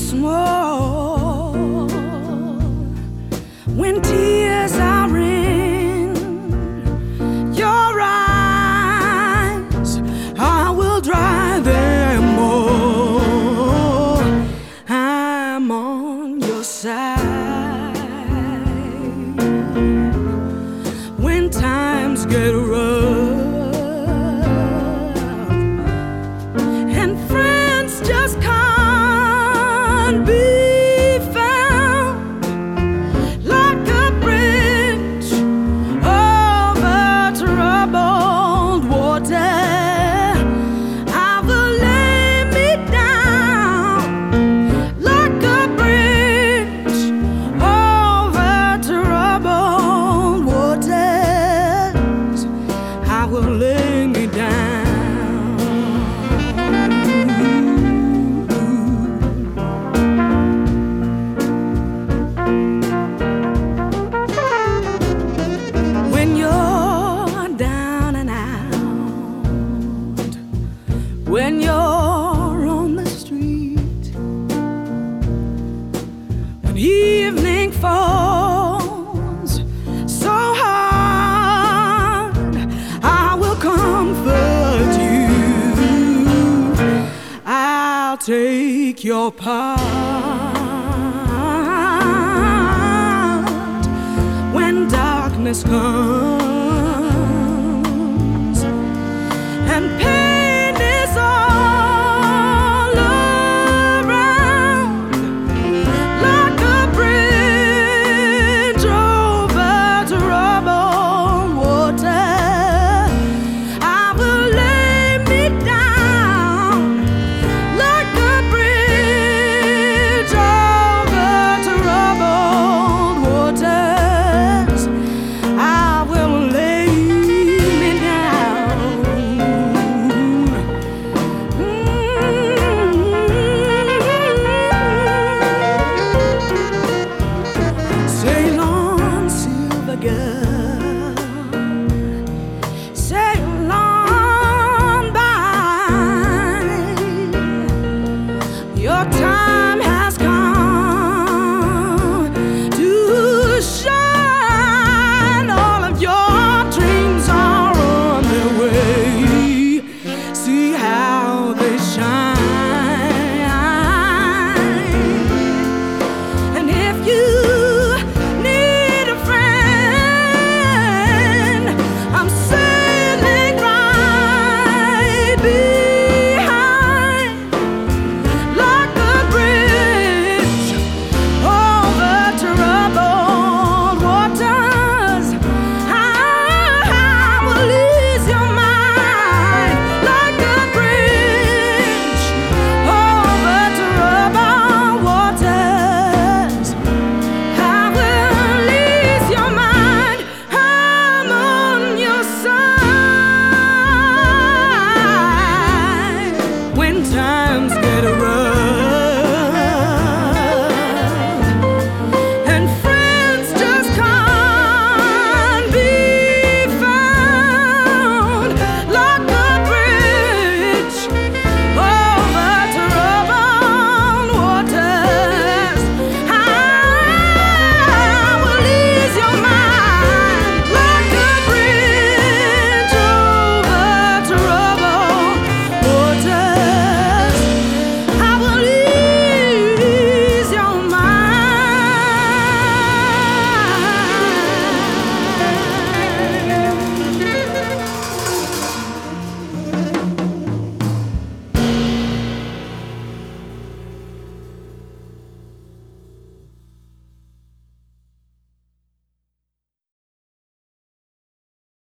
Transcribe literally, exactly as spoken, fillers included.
once more. When tears are in your eyes, I will dry them all. I'm on your side. When times get rough and friends just can't be found, like a bridge over troubled water, I will lay me down. Like a bridge over troubled waters, I will lay me down. When you're down and out, when you're on the street, when evening falls so hard, I will comfort you. I'll take your part. When darkness comes and pain is all around, like a bridge over troubled water, I will lay me down. Like a bridge over troubled waters, I will lay me down. Mm-hmm. Sail on, silver girl, sail on by. Your time